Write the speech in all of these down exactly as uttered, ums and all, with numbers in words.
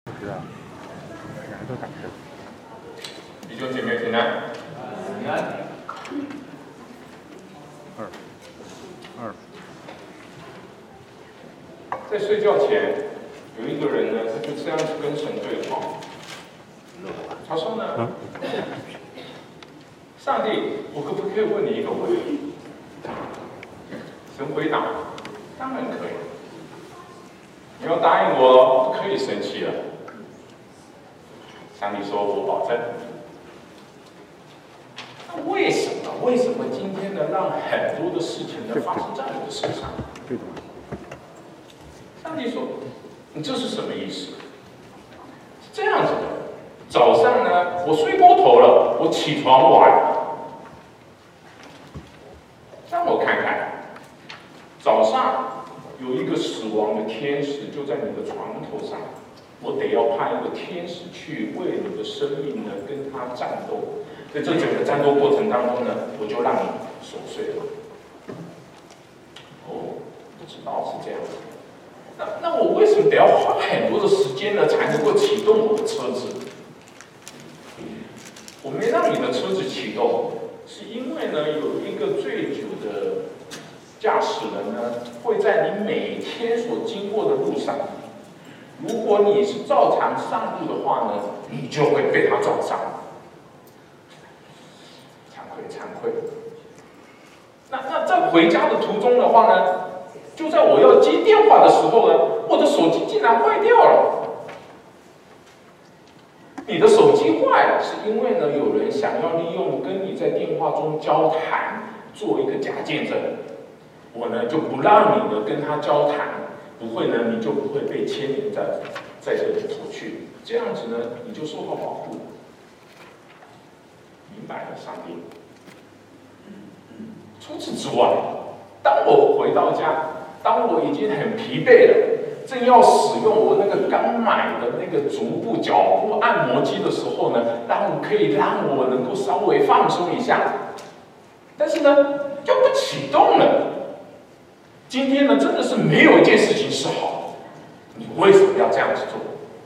不知道，两个都打开。 弟兄姐妹平安。平安。 二，二。 在睡觉前，有一个人呢，他就这样子跟神对话。他说呢，嗯、上帝，我可不可以问你一个问题？神回答，当然可以。你要答应我，不可以生气了。上帝说：“我保证。”那为什么？为什么今天呢，让很多的事情呢发生在我的身上？上帝说：“你这是什么意思？是这样子的，早上呢，我睡过头了，我起床晚了。让我看看，早上有一个死亡的天使就在你的床头上。”我得要派一个天使去为你的生命呢跟他战斗，在这整个战斗过程当中呢，我就让你熟睡了。哦，不知道是这样子。那那我为什么得要花很多的时间呢，才能够启动我的车子？我没让你的车子启动，是因为呢有一个醉酒的驾驶人呢，会在你每天所经过的路上。如果你是照常上路的话呢，你就会被他撞上。惭愧，惭愧。那那在回家的途中的话呢，就在我要接电话的时候呢，我的手机竟然坏掉了。你的手机坏了，是因为呢有人想要利用跟你在电话中交谈做一个假见证，我呢就不让你呢跟他交谈。不会呢，你就不会被牵连在在这里头去，这样子呢，你就受到保护。明白了，上帝。除此之外，当我回到家，当我已经很疲惫了，正要使用我那个刚买的那个足部脚部按摩机的时候呢，让我可以让我能够稍微放松一下，但是呢，就不启动了。今天呢，真的是没有一件事情是好的，你为什么要这样子做？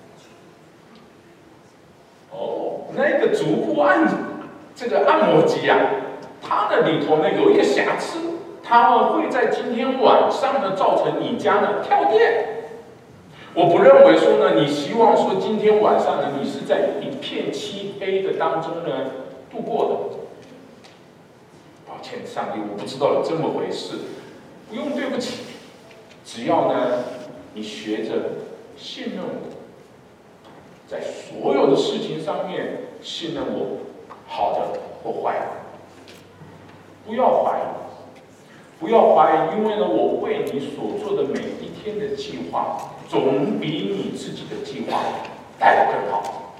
哦，那个足部按这个按摩机啊，它的里头呢有一个瑕疵，它呢会在今天晚上呢造成你家呢跳电。我不认为说呢，你希望说今天晚上呢你是在一片漆黑的当中呢度过的。抱歉，上帝，我不知道有这么回事。不用对不起，只要呢，你学着信任我，在所有的事情上面信任我，好的或坏的，不要怀疑，不要怀疑，因为呢，我为你所做的每一天的计划，总比你自己的计划来得更好。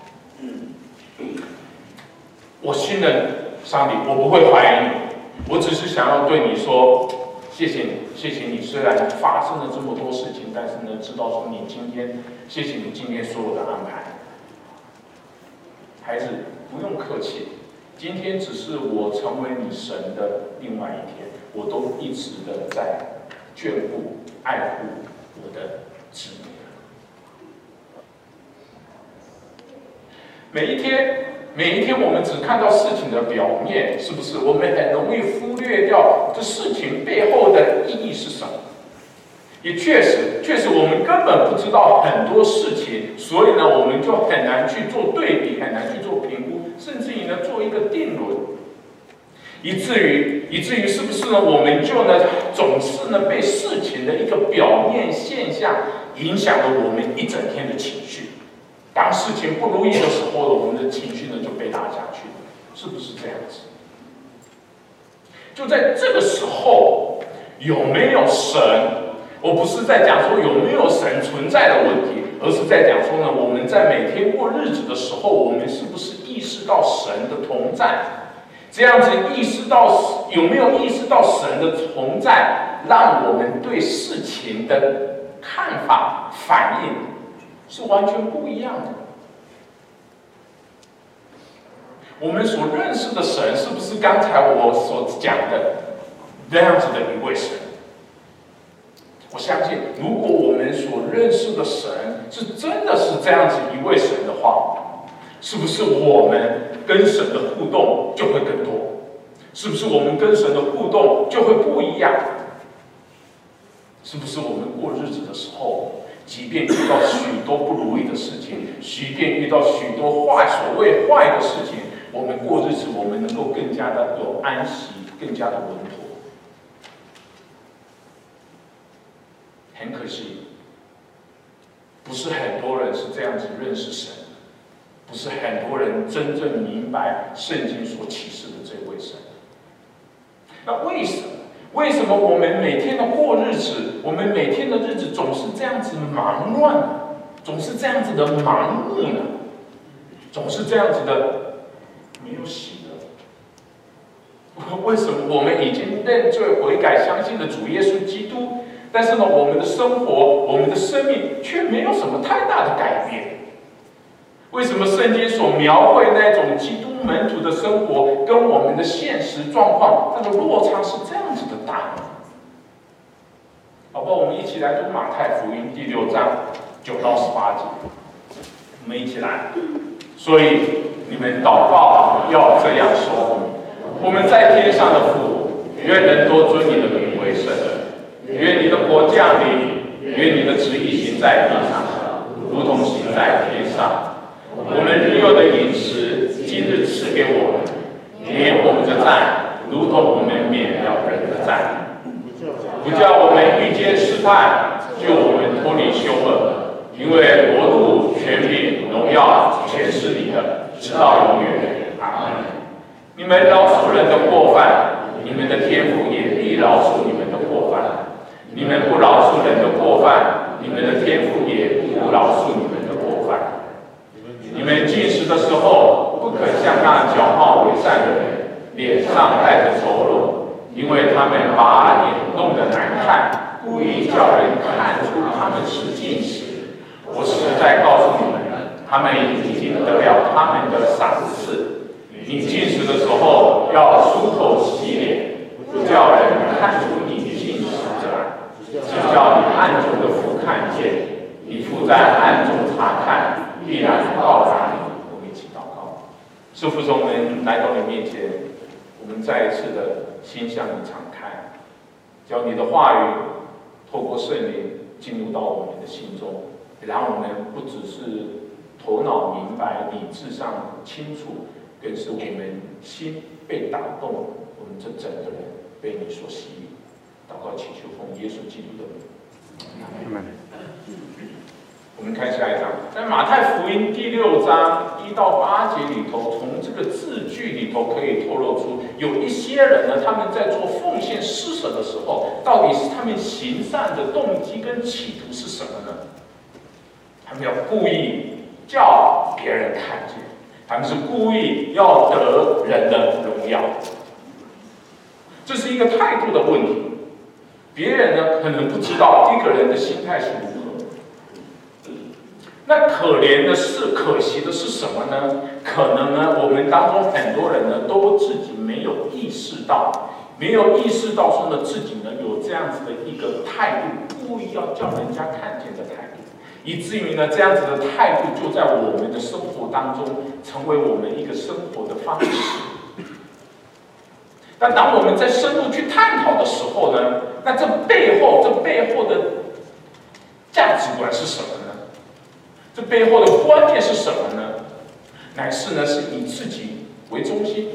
我信任上帝，我不会怀疑你，我只是想要对你说。谢谢你，谢谢你。虽然发生了这么多事情，但是呢，知道说你今天，谢谢你今天所有的安排。孩子，不用客气，今天只是我成为你神的另外一天，我都一直的在眷顾、爱护我的子女。每一天。每一天，我们只看到事情的表面，是不是？我们很容易忽略掉这事情背后的意义是什么。也确实，确实我们根本不知道很多事情，所以呢，我们就很难去做对比，很难去做评估，甚至于呢，做一个定论，以至于，以至于是不是呢？我们就呢，总是呢，被事情的一个表面现象影响了我们一整天的情绪。当事情不如意的时候，我们的情绪呢就被打下去，是不是这样子？就在这个时候，有没有神？我不是在讲说有没有神存在的问题，而是在讲说呢，我们在每天过日子的时候，我们是不是意识到神的同在？这样子意识到有没有意识到神的同在，让我们对事情的看法反应？是完全不一样的。我们所认识的神，是不是刚才我所讲的那样子的一位神？我相信，如果我们所认识的神是真的是这样子一位神的话，是不是我们跟神的互动就会更多？是不是我们跟神的互动就会不一样？是不是我们过日子的时候，即便遇到许多不如意的事情，即便遇到许多坏所谓坏的事情，我们过日子我们能够更加的有安息，更加的稳妥？很可惜，不是很多人是这样子认识神，不是很多人真正明白圣经所启示的这位神。那为什么？为什么我们每天的过日子，我们每天的日子总是这样子忙乱呢？总是这样子的盲目呢？总是这样子的没有喜乐？为什么我们已经认罪悔改，相信了主耶稣基督，但是呢，我们的生活，我们的生命却没有什么太大的改变？为什么圣经所描绘那种基督门徒的生活，跟我们的现实状况，那个落差是这样子的大呢？好不好？我们一起来读马太福音第六章九到十八节，我们一起来。所以你们祷告要这样说：我们在天上的父，愿人多尊你的名为圣，愿你的国降临，愿你的旨意行在地上，如同行在天上。我们日用的饮食，今日赐给我们，免我们的债，如同我们免了人的债，不叫我们遇见试探，救我们脱离凶恶。因为国度、权柄、荣耀，全是你的，直到永远。阿门。你们饶恕人的过犯，你们的天父也必饶恕你们的过犯；你们不饶恕人的过犯，你们的天父也不饶恕你们的过犯。你们进食的时候，不可像那骄傲为善的人，脸上带着愁容，因为他们把脸弄得难看，故意叫人看出他们是进食。我实在告诉你们，他们已经得了他们的赏赐。你进食的时候，要漱口洗脸，不叫人看出你进食者来，只叫你暗中的父看见。你父在暗中查看，必然报答你。我们一起祷告。是父，从我们来到你面前，我们再一次的心向你敞开，叫你的话语透过圣灵进入到我们的心中，让我们不只是头脑明白、理智上清楚，更是我们心被打动，我们这整个人被你所吸引。祷告祈求奉耶稣基督的名。我们看下一章，在马太福音第六章一到八节里头，从这个字句里头可以透露出，有一些人呢，他们在做奉献施舍的时候，到底是他们行善的动机跟企图是什么呢？他们要故意叫别人看见，他们是故意要得人的荣耀，这是一个态度的问题。别人呢，可能不知道一个人的心态是如何。那可怜的是，可惜的是什么呢？可能呢，我们当中很多人呢，都自己没有意识到，没有意识到说呢，自己呢有这样子的一个态度，故意要叫人家看见的态度，以至于呢，这样子的态度就在我们的生活当中，成为我们一个生活的方式。但当我们在深入去探讨的时候呢，那这背后，这背后的价值观是什么呢？这背后的观念是什么呢？乃是呢，是以自己为中心，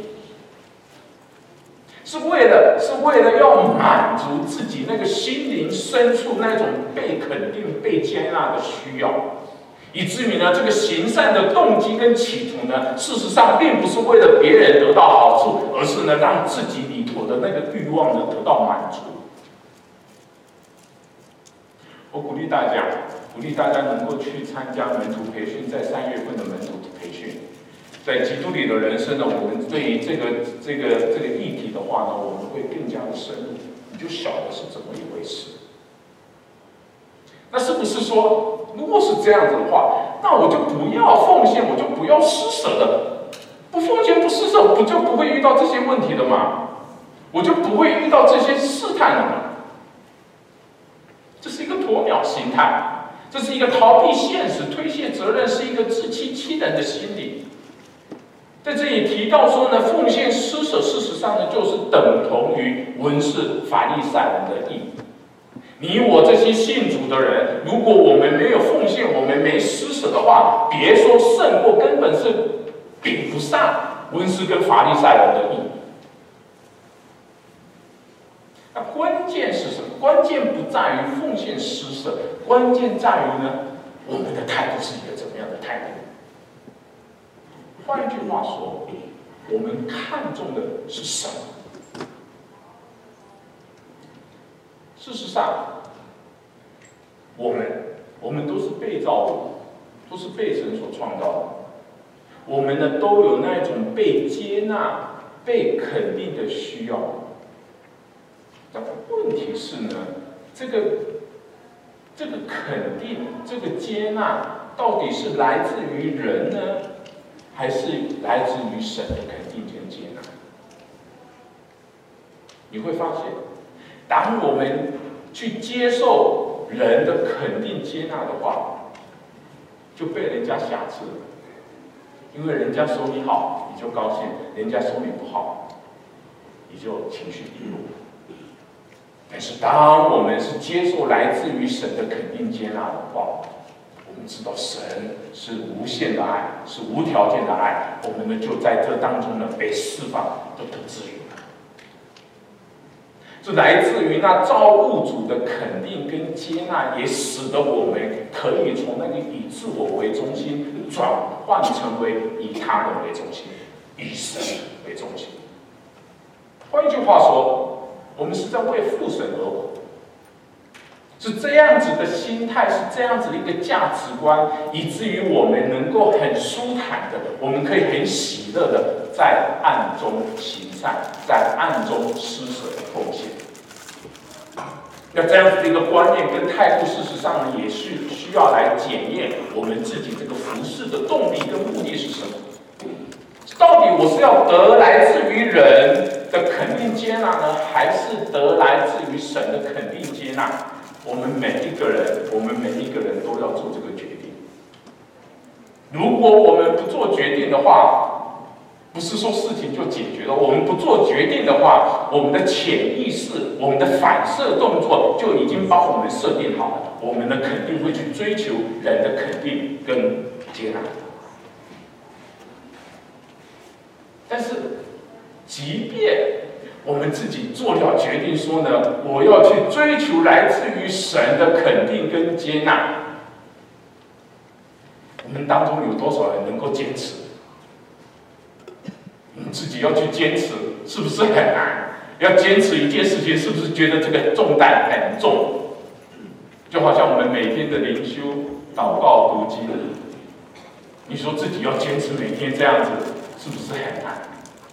是为了是为了要满足自己那个心灵深处那种被肯定、被接纳的需要，以至于呢，这个行善的动机跟企图呢，事实上并不是为了别人得到好处，而是呢，让自己里头的那个欲望呢得到满足。我鼓励大家。鼓励大家能够去参加门徒培训，在三月份的门徒培训，在基督里的人生呢，我们对于这个这个这个议题的话呢，我们会更加的深入，你就晓得是怎么一回事。那是不是说，如果是这样子的话，那我就不要奉献，我就不要施舍了，不奉献不施舍，不就不会遇到这些问题了吗？我就不会遇到这些试探了吗？这是一个鸵鸟心态。 这是一个逃避现实、推卸责任，是一个自欺欺人的心理。在这里提到说呢，奉献施舍，事实上呢，就是等同于文士法利赛人的义。你我这些信主的人，如果我们没有奉献，我们没施舍的话，别说胜过，根本是比不上文士跟法利赛人的义。那关键是什么？关键不在于奉献施舍，关键在于呢，我们的态度是一个怎么样的态度？换句话说，我们看重的是什么？事实上，我们我们都是被造物，都是被神所创造的。我们呢，都有那种被接纳、被肯定的需要。但问题是呢，这个这个肯定、这个接纳，到底是来自于人呢，还是来自于神的肯定跟接纳？你会发现，当我们去接受人的肯定接纳的话，就被人家瑕疵了。因为人家说你好，你就高兴；人家说你不好，你就情绪低落。但是，当我们是接受来自于神的肯定接纳的话，我们知道神是无限的爱，是无条件的爱，我们呢就在这当中呢被释放，就得自由了。这来自于那造物主的肯定跟接纳，也使得我们可以从那个以自我为中心，转换成为以他人为中心，以神为中心。换句话说，我们是在为父神而活，是这样子的心态，是这样子的一个价值观，以至于我们能够很舒坦的，我们可以很喜乐的在暗中行善，在暗中施舍奉献。那这样子的一个观念跟态度，事实上呢，也是需要来检验我们自己这个服事的动力跟目的是什么。到底我是要得来自于人的肯定接纳呢，还是得来自于神的肯定接纳？我们每一个人，我们每一个人都要做这个决定。如果我们不做决定的话，不是说事情就解决了。我们不做决定的话，我们的潜意识、我们的反射动作就已经帮我们设定好了。我们呢肯定会去追求人的肯定跟接纳。但是，即便我们自己做了决定说呢，我要去追求来自于神的肯定跟接纳，我们当中有多少人能够坚持？我们自己要去坚持，是不是很难？要坚持一件事情，是不是觉得这个重担很重？就好像我们每天的灵修、祷告、读经，你说自己要坚持每天这样子，是不是很难？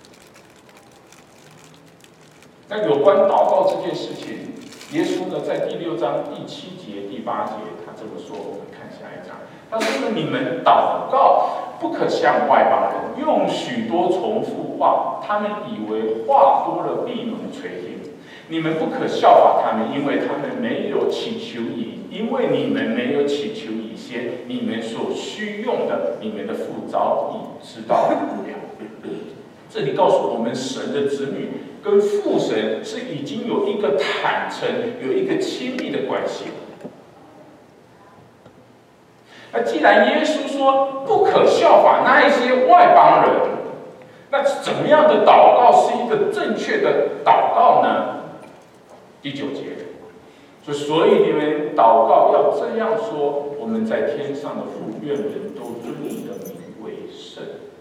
那有关祷告这件事情，耶稣呢在第六章第七节、第八节，他这么说。我们看下一章，他说呢：“你们祷告不可像外邦人，用许多重复话，他们以为话多了闭门垂听。你们不可效法他们，因为他们没有祈求以，因为你们没有祈求以先，你们所需用的，你们的父早已知道了。”这里告诉我们，神的子女跟父神是已经有一个坦诚、有一个亲密的关系。那既然耶稣说不可效法那一些外邦人，那怎么样的祷告是一个正确的祷告呢？第九节，说所以你们祷告要这样说：我们在天上的父，愿人都尊你的名为圣。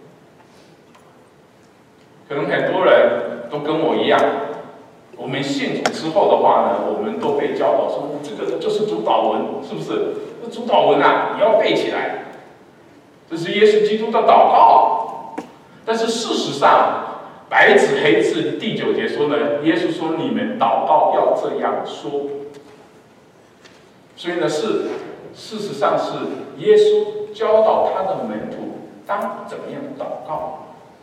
可能很多人都跟我一样，我们信主之后的话呢，我们都被教导说，这个就是主祷文，是不是？这主祷文啊，你要背起来，这是耶稣基督的祷告。但是事实上，白纸黑字第九节说呢，耶稣说你们祷告要这样说。所以呢，是事实上是耶稣教导他的门徒当怎么样祷告。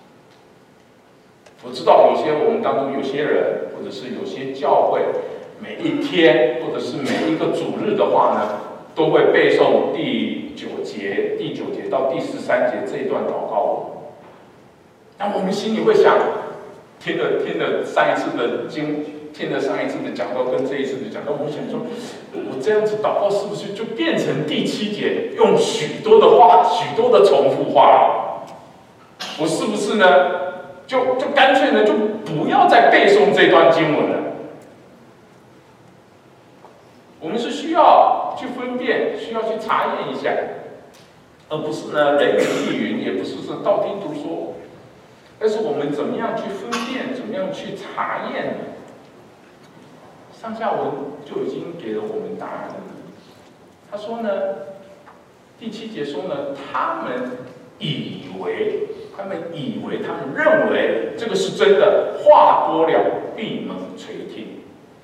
我知道有些我们当中有些人，或者是有些教会，每一天或者是每一个主日的话呢， 都会背诵第九节、第九节到第十三节这一段祷告文。那我们心里会想，听了听了上一次的经，听了上一次的讲道跟这一次的讲道，我们想说，我这样子祷告是不是就变成第七节用许多的话、许多的重复话了？我是不是呢？就就干脆呢，就不要再背诵这段经文了。我们是需要去分辨，需要去查验一下，而不是呢人云亦云，也不是说道听途说。但是我们怎么样去分辨，怎么样去查验呢？上下文就已经给了我们答案了。他说呢，第七节说呢，他们以为，他们以为，他们认为这个是真的，话多了，闭门垂听。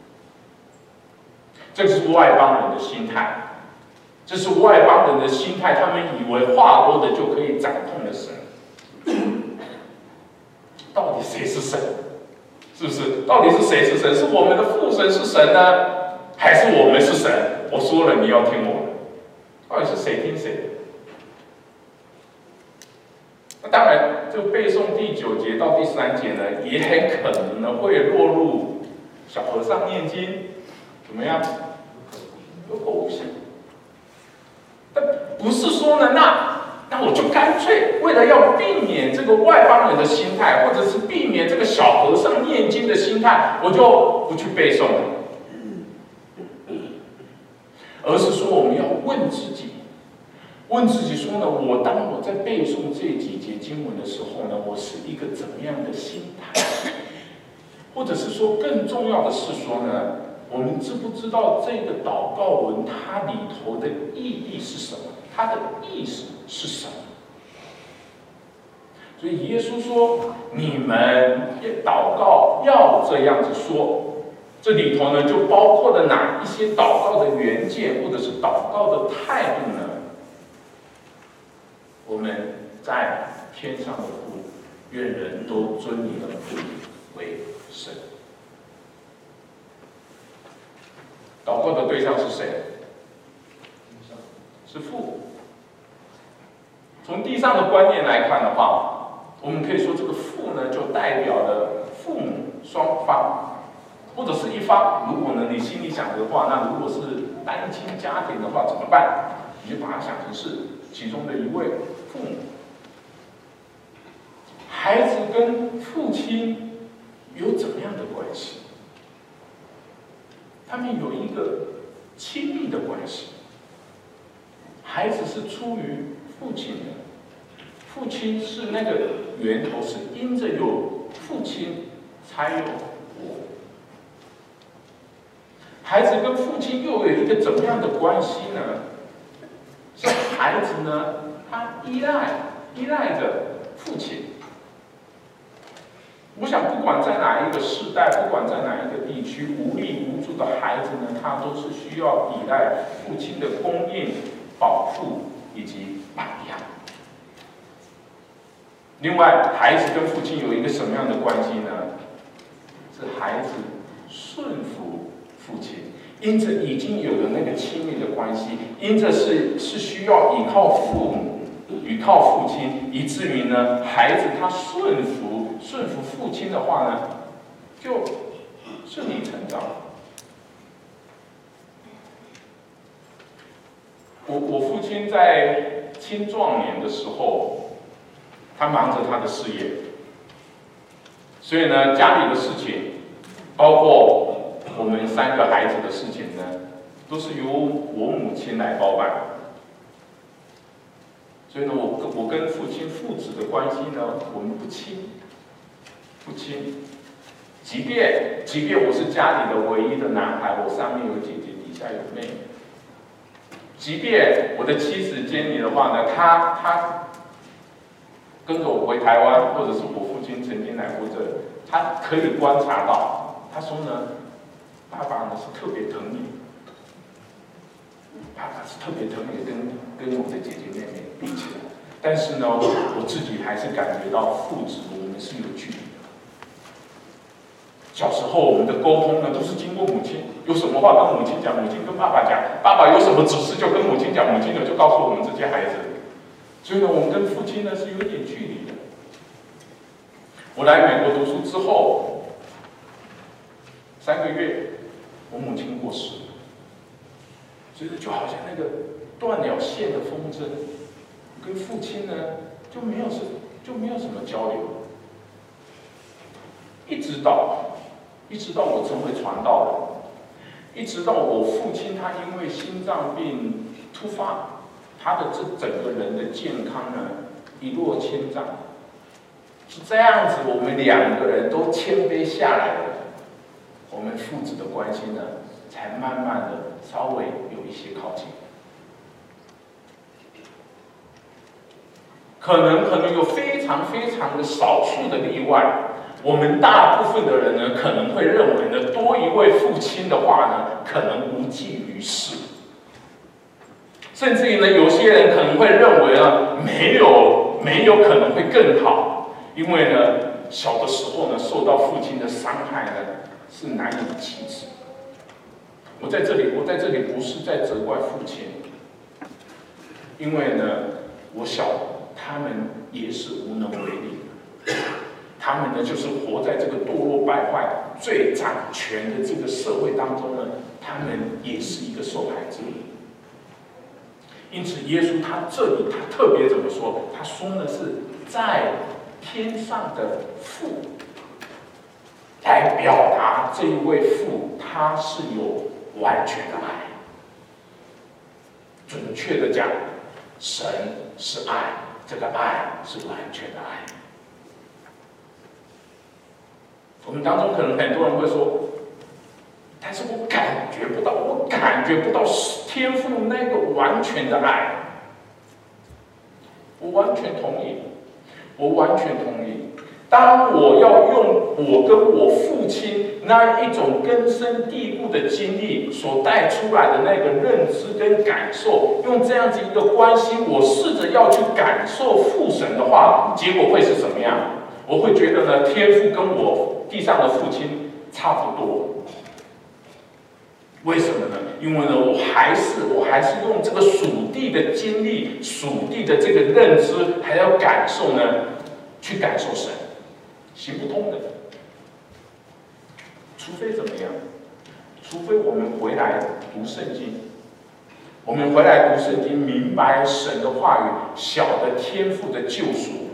这是外邦人的心态，这是外邦人的心态，他们以为话多的就可以掌控了神。到底谁是神？是不是？到底是谁是神？是我们的父神是神呢，还是我们是神？我说了，你要听我的。到底是谁听谁的？那当然，这个背诵第九节到第三节呢，也很可能呢会落入小和尚念经，怎么样？有口无心。但不是说呢，那。那我就干脆为了要避免这个外邦人的心态，或者是避免这个小和尚念经的心态，我就不去背诵了。而是说我们要问自己，问自己说呢，我当我在背诵这几节经文的时候呢，我是一个怎么样的心态？或者是说更重要的是说呢，我们知不知道这个祷告文它里头的意义是什么？它的意思是什么？所以耶稣说：“你们祷告要这样子说。”这里头呢，就包括了哪一些祷告的原件，或者是祷告的态度呢？我们在天上的父，愿人都尊你的父为神。祷告的对象是谁？是父。从地上的观念来看的话，我们可以说这个父呢，就代表了父母双方，或者是一方。如果呢你心里想的话，那如果是单亲家庭的话怎么办？你就把它想成是其中的一位父母。孩子跟父亲有怎么样的关系？他们有一个亲密的关系。孩子是出于父亲的，父亲是那个源头，是因着有父亲才有我。孩子跟父亲又有一个怎么样的关系呢？是孩子呢，他依赖依赖着父亲。我想，不管在哪一个世代，不管在哪一个地区，无力无助的孩子呢，他都是需要依赖父亲的供应、保护以及榜样。另外，孩子跟父亲有一个什么样的关系呢？是孩子顺服父亲，因着已经有了那个亲密的关系，因着是是需要依靠父母、依靠父亲，以至于呢，孩子他顺服顺服父亲的话呢，就顺理成章。我我父亲在青壮年的时候，他忙着他的事业，所以呢，家里的事情，包括我们三个孩子的事情呢，都是由我母亲来包办。所以呢，我跟我跟父亲父子的关系呢，我们不亲，不亲。即便即便我是家里的唯一的男孩，我上面有姐姐，底下有妹妹。即便我的妻子坚妮的话呢，她她跟着我回台湾，或者是我父亲曾经来过这里，她可以观察到，她说呢，爸爸呢是特别疼你，爸爸是特别疼你，跟跟我的姐姐妹妹比起来，但是呢，我自己还是感觉到父子我们是有距离的。 小时候我们的沟通呢，都是经过母亲，有什么话跟母亲讲，母亲跟爸爸讲，爸爸有什么指示就跟母亲讲，母亲呢就告诉我们这些孩子。所以呢，我们跟父亲呢是有一点距离的。我来美国读书之后，三个月，我母亲过世了，所以就好像那个断了线的风筝，跟父亲呢就没有什就没有什么交流，一直到一直到我成为传道人，一直到我父亲他因为心脏病突发，他的这整个人的健康呢一落千丈，是这样子，我们两个人都谦卑下来了，我们父子的关系呢才慢慢的稍微有一些靠近。可能可能有非常非常的少数的例外，我们大部分的人呢可能会认为呢，多一位父亲的话呢，可能无济于事。甚至于呢，有些人可能会认为呢，没有没有可能会更好，因为呢，小的时候呢受到父亲的伤害呢是难以启齿。我在这里，我在这里不是在责怪父亲，因为呢，我晓得他们也是无能为力，他们呢就是活在这个堕落败坏、最掌权的这个社会当中呢，他们也是一个受害者。因此，耶稣他这里他特别怎么说？他说呢是在天上的父，来表达这一位父他是有完全的爱。准确的讲，神是爱，这个爱是完全的爱。我们当中可能很多人会说，但是我感觉不到，我感觉不到天父那个完全的爱。我完全同意，我完全同意。当我要用我跟我父亲那一种根深蒂固的经历所带出来的那个认知跟感受，用这样子一个关系，我试着要去感受父神的话，结果会是什么样？我会觉得呢，天父跟我地上的父亲差不多。为什么呢？因为呢，我还是我还是用这个属地的经历、属地的这个认知，还要感受呢，去感受神，行不通的。除非怎么样？除非我们回来读圣经，我们回来读圣经，明白神的话语，晓得天父的救赎。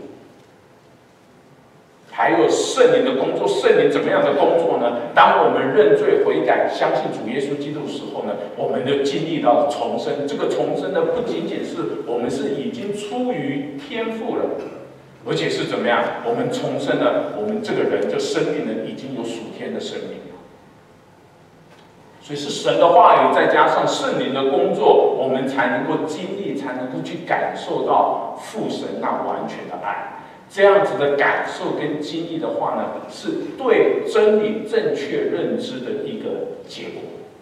还有圣灵的工作，圣灵怎么样的工作呢？当我们认罪悔改、相信主耶稣基督的时候呢，我们就经历到重生。这个重生呢，不仅仅是我们是已经出于天父了，而且是怎么样？我们重生了，我们这个人这生命呢，已经有属天的生命了。所以是神的话语，再加上圣灵的工作，我们才能够经历，才能够去感受到父神那完全的爱。这样子的感受跟经历的话呢，是对真理正确认知的一个结果。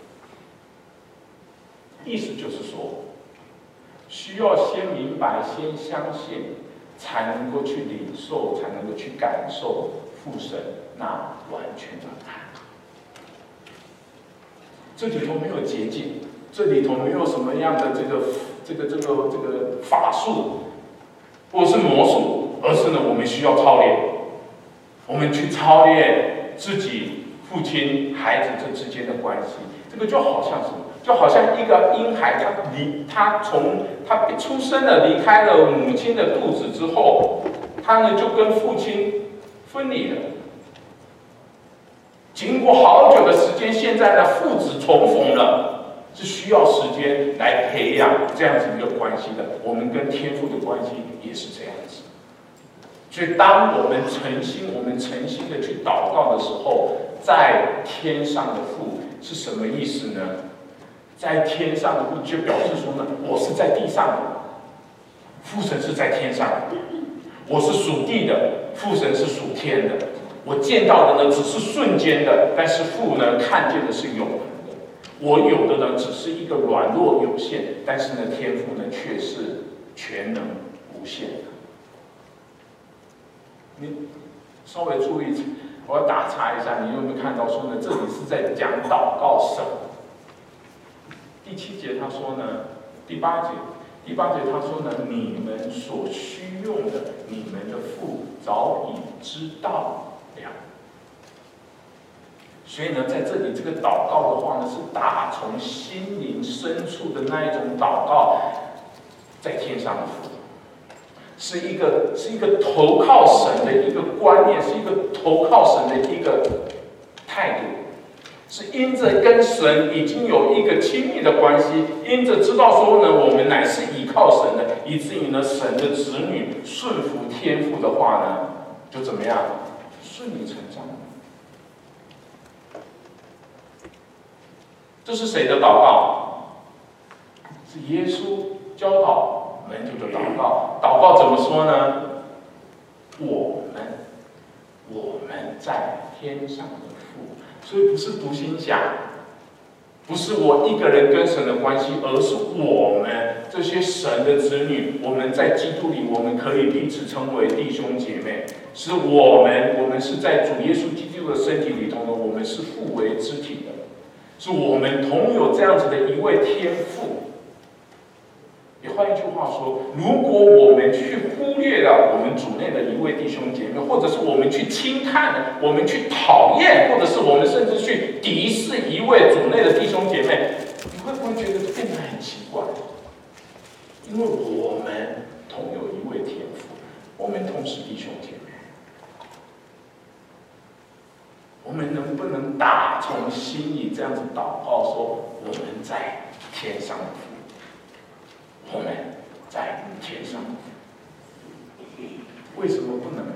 意思就是说，需要先明白、先相信，才能够去领受，才能够去感受父神那完全的爱。这里头没有捷径，这里头没有什么样的这个这个这个这个法术，或者是魔术。而是呢，我们需要操练，我们去操练自己父亲、孩子这之间的关系。这个就好像什么？就好像一个婴孩，他离他从他出生了，离开了母亲的肚子之后，他呢就跟父亲分离了。经过好久的时间，现在呢父子重逢了，是需要时间来培养这样子一个关系的。我们跟天父的关系也是这样子。所以，当我们诚心、我们诚心的去祷告的时候，在天上的父是什么意思呢？在天上的父就表示说呢，我是在地上的，父神是在天上的，我是属地的，父神是属天的。我见到的呢只是瞬间的，但是父呢看见的是永恒的。我有的呢只是一个软弱有限，但是呢天父呢却是全能无限的。你稍微注意我要打岔一下，你有没有看到说呢？这里是在讲祷告神。第七节他说呢，第八节，第八节他说呢，你们所需用的，你们的父早已知道了。所以呢，在这里这个祷告的话呢，是打从心灵深处的那一种祷告，在天上的父。是一个是一个投靠神的一个观念，是一个投靠神的一个态度，是因着跟神已经有一个亲密的关系，因着知道说呢，我们乃是依靠神的，以至于呢，神的子女顺服天父的话呢，就怎么样顺理成章。这是谁的祷告？是耶稣教导门徒的祷告。祷告怎么说呢？我们，我们在天上的父。所以不是独行侠，不是我一个人跟神的关系，而是我们这些神的子女，我们在基督里，我们可以彼此称为弟兄姐妹。是我们，我们是在主耶稣基督的身体里头呢，我们是互为肢体的。是我们同有这样子的一位天父。也换一句话说，如果我们去忽略了我们主内的一位弟兄姐妹，或者是我们去轻看，我们去讨厌，或者是我们甚至去敌视一位主内的弟兄姐妹，你会不会觉得变得很奇怪？因为我们同有一位天父，我们同是弟兄姐妹。我们能不能打从心里这样子祷告说，我们在天上的父，我们在天上的父，为什么不能？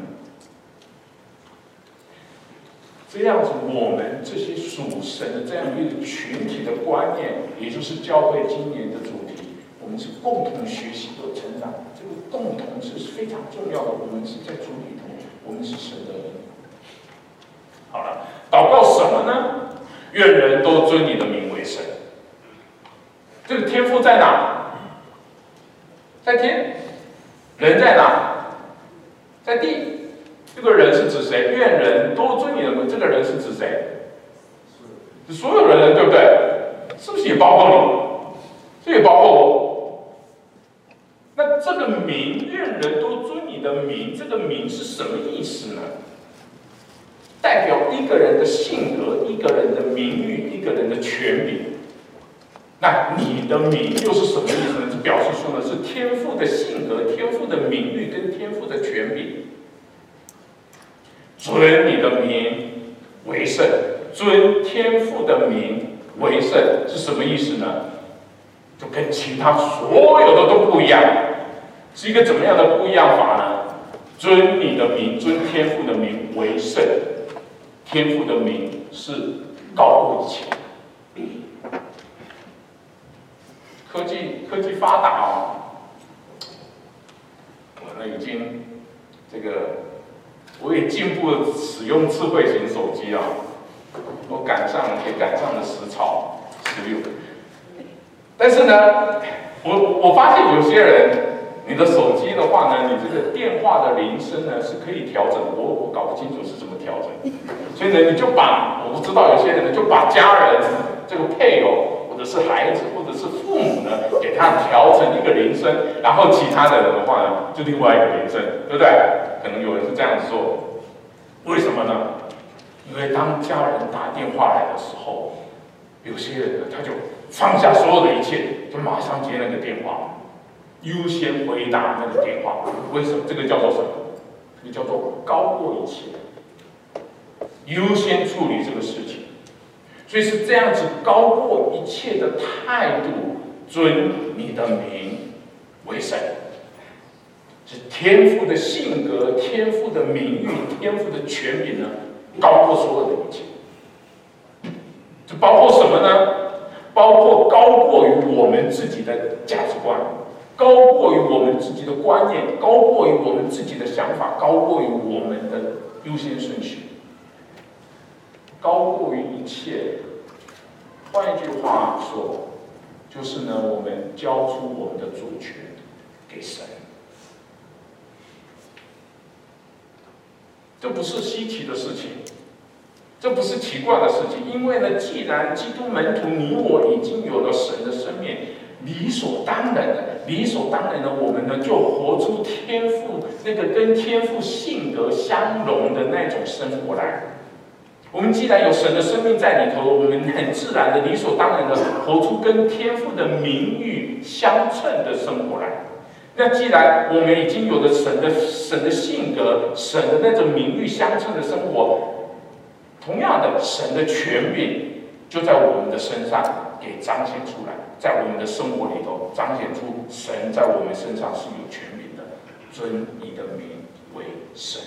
这样子，我们这些属神的这样一个群体的观念，也就是教会今年的主题，我们是共同学习和成长。这个共同是非常重要的。我们是在主里头，我们是神的儿女。好了，祷告什么呢？愿人都尊你的名为圣。这个天父在哪？在天。人在哪？在地。这个人是指谁？愿人都尊你的名。这个人是指谁？是所有的人，对不对？是不是也包括你？这也包括我。那这个名，愿人都尊你的名，这个名是什么意思呢？代表一个人的性格，一个人的名誉，一个人的权柄。那你的名又是什么意思呢？就表示说呢，是天父的性格、天父的名誉跟天父的权柄。尊你的名为圣，尊天父的名为圣是什么意思呢？就跟其他所有的都不一样，是一个怎么样的不一样法呢？尊你的名，尊天父的名为圣。天父的名是高过一切。科技科技发达哦，我呢已经这个我也进步使用智慧型手机啊，我赶上也赶上了时潮时流。但是呢，我我发现有些人，你的手机的话呢，你这个电话的铃声呢是可以调整的，我我搞不清楚是怎么调整。所以呢，你就把我不知道有些人呢就把家人、这个配偶，或者是孩子，或者是父母呢，给他调成一个铃声，然后其他的人的话呢，就另外一个铃声，对不对？可能有人是这样子做，为什么呢？因为当家人打电话来的时候，有些人呢他就放下所有的一切，就马上接那个电话，优先回答那个电话。为什么？这个叫做什么？这个叫做高过一切。优先处理这个事情，所以是这样子高过一切的态度，尊你的名为圣，是天父的性格、天父的名誉、天父的权柄呢，高过所有的一切。这包括什么呢？包括高过于我们自己的价值观，高过于我们自己的观念，高过于我们自己的想法，高过于我们的优先顺序。高过于一切。换一句话说，就是呢，我们交出我们的主权给神。这不是稀奇的事情， 这不是奇怪的事情，因为呢，既然基督门徒你我已经有了神的生命，理所当然的，理所当然的，我们呢就活出天父那个跟天父性格相融的那种生活来。我们既然有神的生命在里头，我们很自然的、理所当然的活出跟天父的名誉相称的生活来。那既然我们已经有了神的神的性格、神的那种名誉相称的生活，同样的，神的权柄就在我们的身上给彰显出来，在我们的生活里头彰显出神在我们身上是有权柄的，尊你的名为神。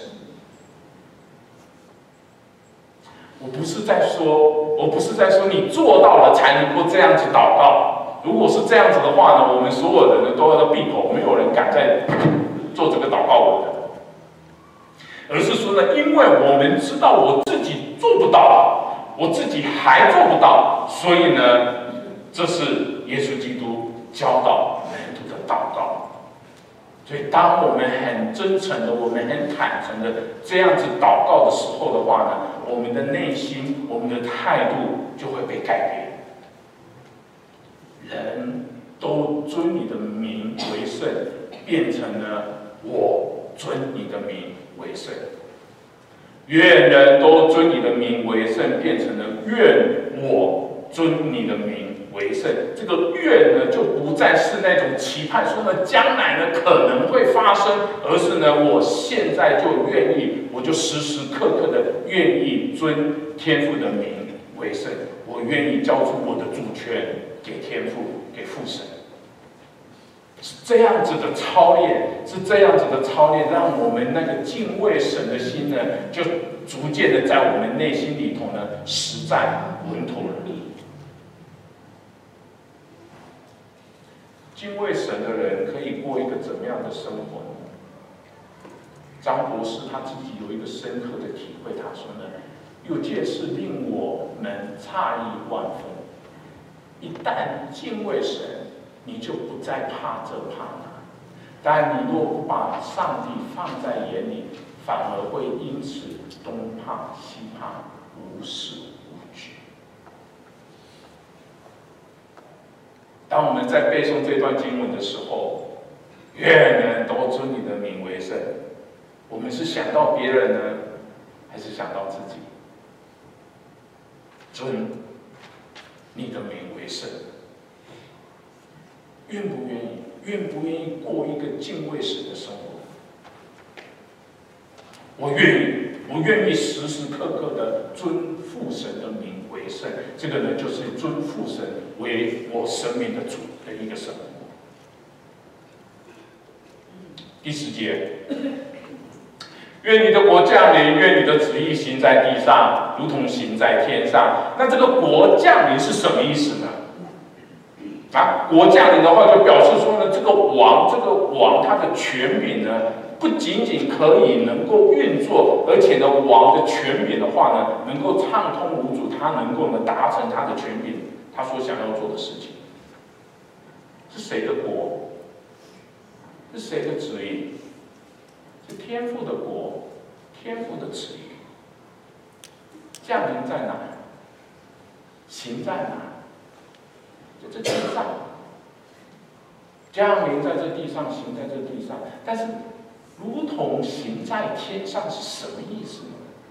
我不是在说，我不是在说你做到了才能够这样子祷告。如果是这样子的话呢，我们所有人呢都要闭口，没有人敢再做这个祷告文的。而是说呢，因为我们知道我自己做不到，我自己还做不到，所以呢，这是耶稣基督教导门徒的祷告。所以，当我们很真诚的、我们很坦诚的这样子祷告的时候的话呢，我们的内心、我们的态度就会被改变。人都尊你的名为圣，变成了我尊你的名为圣。愿人都尊你的名为圣，变成了愿我尊你的名为圣。这个愿呢，就不再是那种期盼说呢，将来呢可能会发生，而是呢，我现在就愿意，我就时时刻刻的愿意尊天父的名为圣，我愿意交出我的主权给天父，给父神。是这样子的操练，是这样子的操练，让我们那个敬畏神的心呢，就逐渐的在我们内心里头呢，实在稳妥了。敬畏神的人可以过一个怎么样的生活呢？张博士他自己有一个深刻的体会，他说呢，有件事令我们诧异万分。一旦敬畏神，你就不再怕这怕那。但你若不把上帝放在眼里，反而会因此东怕西怕，无事无惧。当我们在背诵这段经文的时候，愿人都尊你的名为圣，我们是想到别人呢，还是想到自己？尊你的名为圣，愿不愿意？愿不愿意过一个敬畏神的生活？我愿意，我愿意时时刻刻的尊父神的名为圣。这个呢，就是尊父神为我生命的主的一个生活。第十节，愿你的国降临，愿你的旨意行在地上，如同行在天上。那这个国降临是什么意思呢？啊，国降临的话，就表示说呢，这个王，这个王他的权柄呢，不仅仅可以能够运作，而且呢，王的权柄的话呢，能够畅通无阻，他能够呢达成他的权柄，他所想要做的事情。是谁的国？是谁的旨意？是天父的国，天父的旨意。降临在哪？行在哪？在这地上，降临在这地上，行在这地上。但是，如同行在天上是什么意思呢？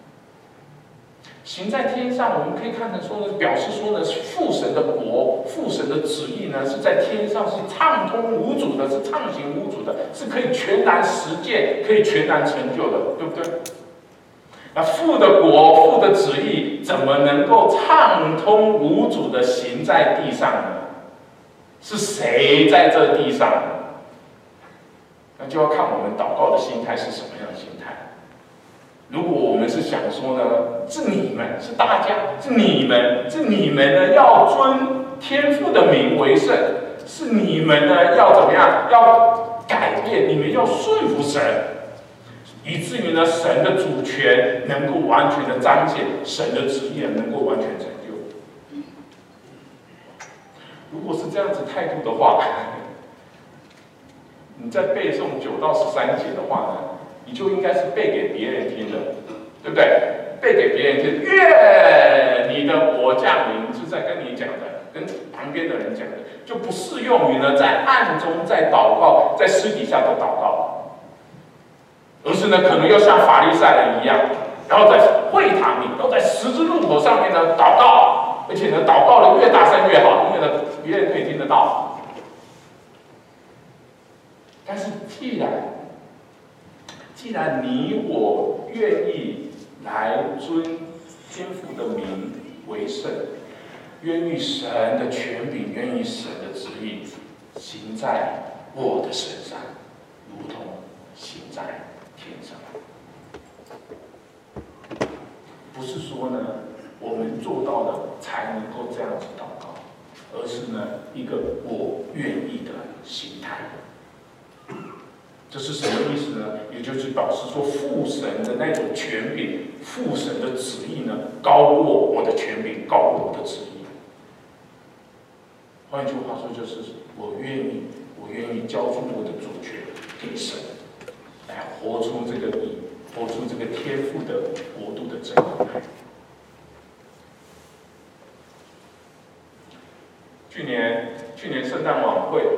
行在天上，我们可以看成说呢，表示说呢，父神的国、父神的旨意呢，是在天上是畅通无阻的，是畅行无阻的，是可以全然实践、可以全然成就的，对不对？那父的国、父的旨意，怎么能够畅通无阻的行在地上呢？是谁在这地上呢？那就要看我们祷告的心态是什么样的心态。如果我们是想说呢，是你们，是大家，是你们，是你们呢要尊天父的名为圣，是你们呢要怎么样？要改变，你们要顺服神，以至于呢神的主权能够完全的彰显，神的旨意能够完全成就。如果是这样子态度的话，你在背诵九到十三节的话呢，你就应该是背给别人听的，对不对？ 背给别人听，愿你的国降临，是在跟你讲的，跟旁边的人讲的，就不适用于呢在暗中在祷告，在私底下的祷告，而是呢可能要像法利赛人一样，然后在会堂里，然后在十字路口上面呢祷告，而且呢祷告的越大声越好，因为呢别人可以听得到。但是既然既然你我愿意来尊天父的名为圣，愿意神的权柄，愿意神的旨意行在我的身上，如同行在天上。不是说呢，我们做到了才能够这样子祷告，而是呢一个我愿意的心态。这是什么意思呢？也就是表示说，父神的那种权柄，父神的旨意呢，高过我的权柄，高过我的旨意。换一句话说，就是我愿意，我愿意交出我的主权给神，来活出这个义，活出这个天父的国度的真理。去年，去年圣诞晚会。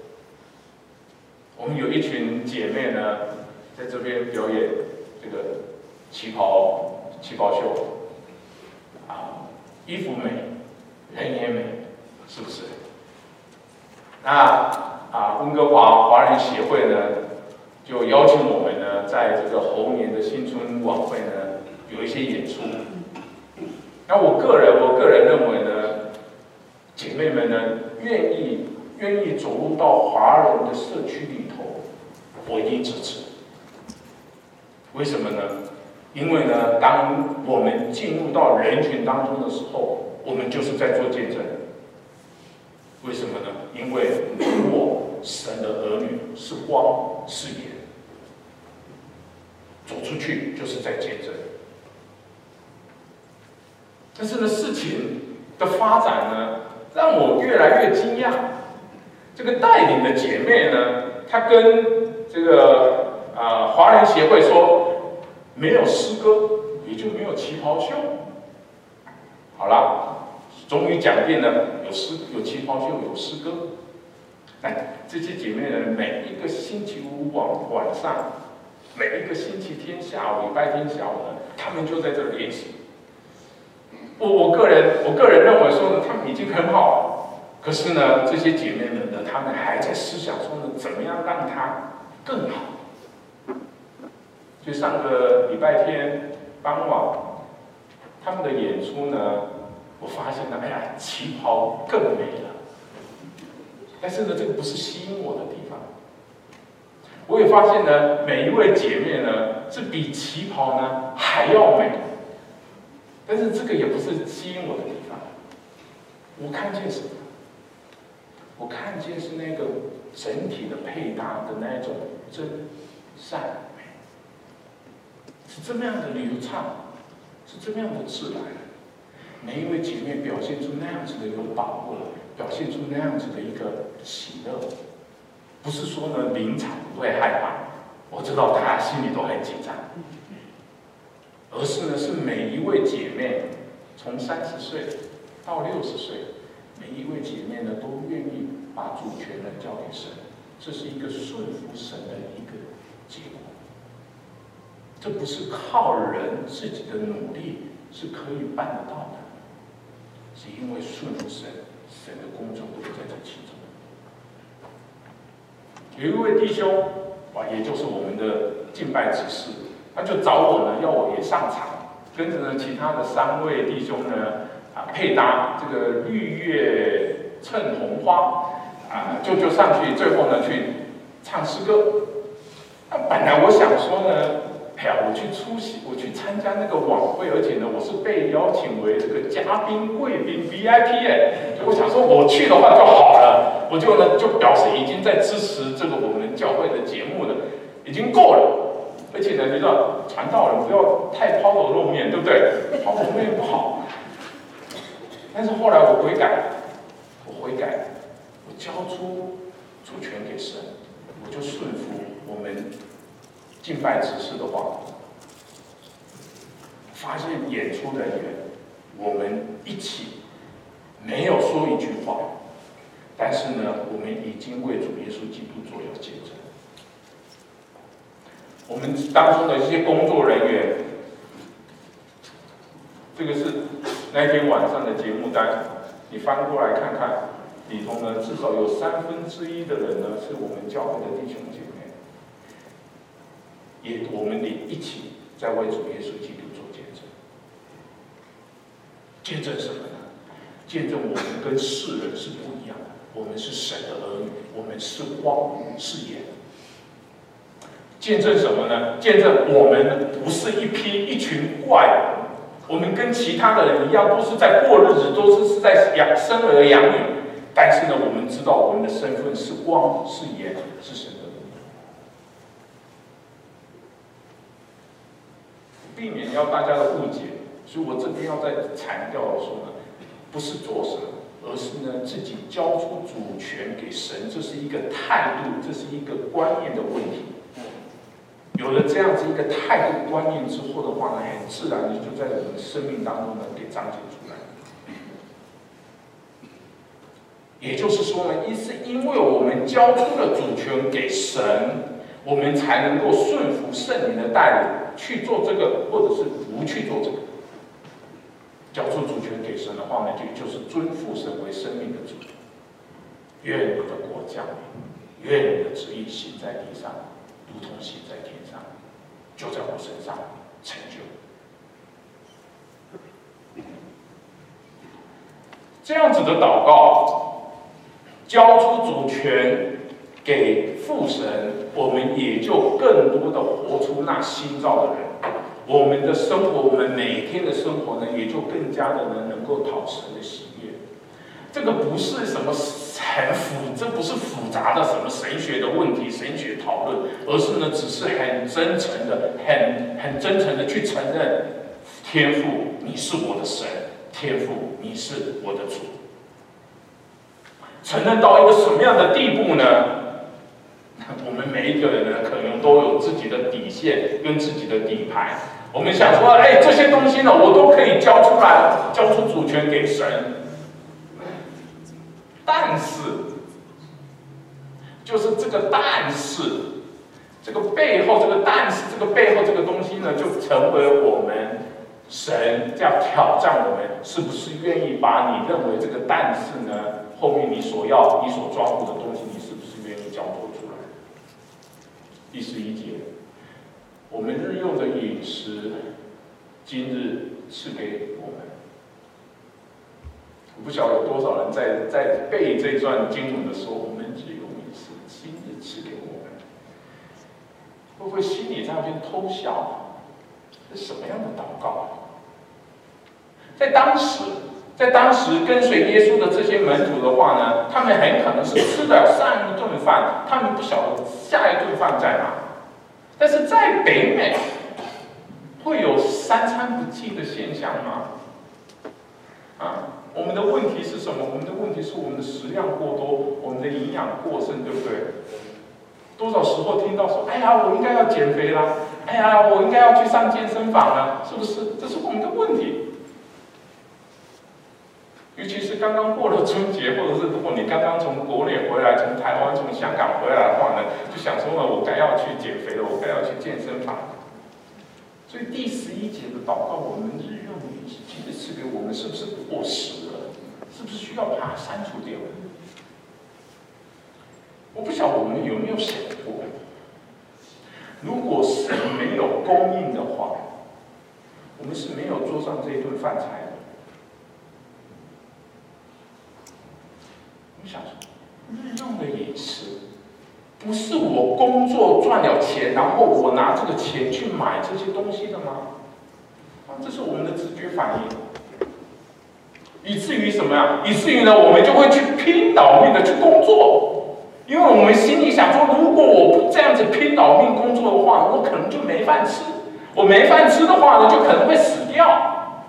我们有一群姐妹呢，在这边表演这个旗袍旗袍秀，啊，衣服美，人也美，是不是？那啊，温哥华华人协会呢，就邀请我们呢，在这个猴年的新春晚会呢，有一些演出。那我个人，我个人认为呢，姐妹们呢，愿意愿意走入到华人的社区里头，我一定支持。为什么呢？因为呢，当我们进入到人群当中的时候，我们就是在做见证。为什么呢？因为你我神的儿女是光是盐，走出去就是在见证。但是呢，事情的发展呢，让我越来越惊讶。这个带领的姐妹呢，她跟这个啊、呃、华人协会说，没有诗歌，也就没有旗袍秀。好了，终于讲定了，有诗有旗袍秀，有诗歌。哎，这些姐妹呢，每一个星期五晚晚上，每一个星期天下午、礼拜天下午呢，她们就在这儿练习。我我个人我个人认为说呢，她们已经很好了。可是呢，这些姐妹们呢，她们还在思想说呢，怎么样让它更好？就上个礼拜天傍晚，他们的演出呢，我发现呢，哎呀，旗袍更美了。但是呢，这个不是吸引我的地方。我也发现呢，每一位姐妹呢，是比旗袍呢还要美。但是这个也不是吸引我的地方。我看见什么？我看见是那个整体的配搭的那种真善美，是这么样的流畅，是这么样的自然。每一位姐妹表现出那样子的有把握，表现出那样子的一个喜乐，不是说呢临场不会害怕，我知道她心里都很紧张，而是呢是每一位姐妹从三十岁到六十岁。每一位姐妹呢，都愿意把主权呢交给神，这是一个顺服神的一个结果。这不是靠人自己的努力是可以办得到的，是因为顺服神，神的工作都在这其中。有一位弟兄啊，也就是我们的敬拜执事，他就找我呢，要我也上场，跟着呢其他的三位弟兄呢。啊，配搭这个绿叶衬红花，啊，就就上去，最后呢去唱诗歌。那本来我想说呢，哎呀，我去出席，我去参加那个晚会，而且呢，我是被邀请为这个嘉宾贵宾 V I P 哎，所以我想说我去的话就好了，我就呢就表示已经在支持这个我们教会的节目了，已经够了。而且呢，你知道传道人不要太抛头露面，对不对？抛头露面不好。但是后来我悔改，我悔改，我交出主权给神，我就顺服我们敬拜指示的话。 发现演出人员，我们一起没有说一句话，但是呢，我们已经为主耶稣基督做了见证。我们当中的一些工作人员，这个是那天晚上的节目单，你翻过来看看，里头呢至少有三分之一的人呢是我们教会的弟兄姐妹，也我们得一起在为主耶稣基督做见证。见证什么呢？见证我们跟世人是不一样的，我们是神的儿女，我们是光是盐。见证什么呢？见证我们不是一批一群怪人，我们跟其他的人一样，都是在过日子，都是是在养生儿养女。但是呢，我们知道我们的身份是光，是盐，是神的儿女。避免要大家的误解，所以我这边要再强调的说呢，不是做什么，而是呢自己交出主权给神，这是一个态度，这是一个观念的问题。有了这样子一个态度观念之后的话呢，很自然的就在我们生命当中呢给彰显出来。也就是说呢，一是因为我们交出了主权给神，我们才能够顺服圣灵的带领去做这个，或者是不去做这个。交出主权给神的话呢，就就是尊父神为生命的主。愿你的国降临，愿你的旨意行在地上，如同行在天上，就在我身上成就。这样子的祷告，交出主权给父神，我们也就更多的活出那新造的人。我们的生活，我们每天的生活呢，也就更加的呢能够讨神的喜悦。这个不是什么很复，这不是复杂的什么神学的问题、神学讨论，而是呢，只是很真诚的、很很真诚的去承认，天父，你是我的神，天父，你是我的主。承认到一个什么样的地步呢？我们每一个人呢，可能都有自己的底线跟自己的底牌。我们想说，哎，这些东西呢，我都可以交出来，交出主权给神。但是，就是这个但是，这个背后，这个但是，这个背后这个东西呢，就成为我们神要挑战我们，是不是愿意把你认为这个但是呢，后面你所要、你所抓住的东西，你是不是愿意交托出来？第十一节，我们日用的饮食，今日赐给我们。我不晓得有多少人在在背这段经文的时候，我们日用饮食，今日赐给我们，会不会心里在那边偷笑？这是什么样的祷告？在当时，在当时跟随耶稣的这些门徒的话呢，他们很可能是吃了上一顿饭，他们不晓得下一顿饭在哪。但是在北美，会有三餐不继的现象吗？啊？我们的问题是什么？我们的问题是我们的食量过多，我们的营养过剩，对不对？多少时候听到说，哎呀，我应该要减肥啦，哎呀，我应该要去上健身房了，是不是？这是我们的问题。尤其是刚刚过了春节，或者是如果你刚刚从国内回来，从台湾、从香港回来的话呢，就想说呢，我该要去减肥了，我该要去健身房。所以第十一节的祷告，我们日用的饮食今日赐给我们，是不是过时了？是不是需要把它删除掉？我不晓得我们有没有想过，如果神没有供应的话，我们是没有桌上这一顿饭菜的。我想说，日用的饮食，不是我工作赚了钱，然后我拿这个钱去买这些东西的吗？啊，这是我们的直觉反应，以至于什么呀？以至于呢，我们就会去拼老命的去工作，因为我们心里想说，如果我不这样子拼老命工作的话，我可能就没饭吃。我没饭吃的话呢，就可能会死掉。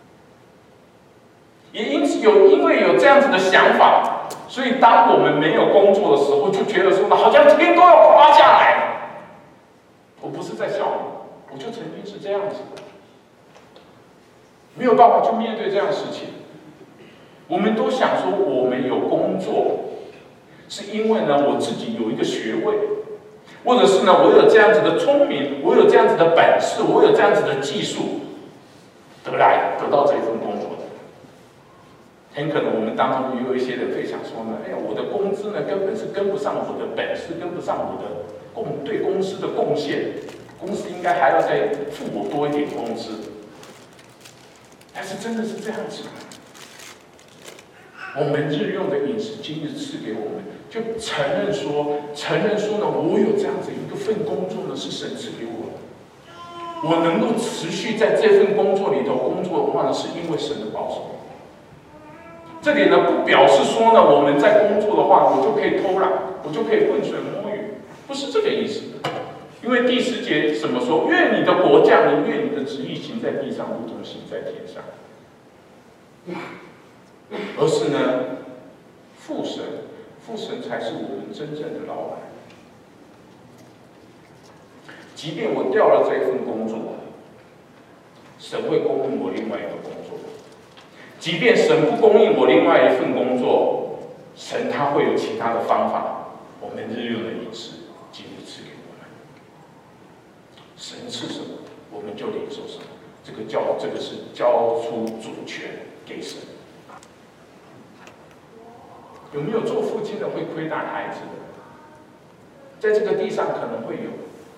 也因此有，因为有这样子的想法。所以，当我们没有工作的时候，就觉得说，好像天都要垮下来。我不是在笑你，我就曾经是这样子的。 没有办法去面对这样的事情。我们都想说，我们有工作，是因为呢我自己有一个学位，或者是呢我有这样子的聪明，我有这样子的本事，我有这样子的技术，得来得到这份工作的。很可能我们当中也有一些人会想说呢，哎呀，我的工资呢根本是跟不上我的本事，跟不上我的贡对公司的贡献，公司应该还要再付我多一点工资。但是真的是这样子吗？我们日用的饮食今日赐给我们，就承认说，承认说呢，我有这样子一个份工作呢，是神赐给我的。我能够持续在这份工作里头工作的话呢，是因为神的保守。这里呢，不表示说呢，我们在工作的话，我就可以偷懒，我就可以浑水摸鱼，不是这个意思。因为第十节怎么说？愿你的国降临，愿你的旨意行在地上，如同行在天上。而是呢，父神，父神才是我们真正的老板。即便我掉了这一份工作，神会供应我另外一个工作。即便神不供应我另外一份工作，神他会有其他的方法，我们日用的饮食今日赐给我们。神赐什么，我们就领受什么。这个交，这个是交出主权给神。有没有做父亲的会亏待孩子的？在这个地上可能会有，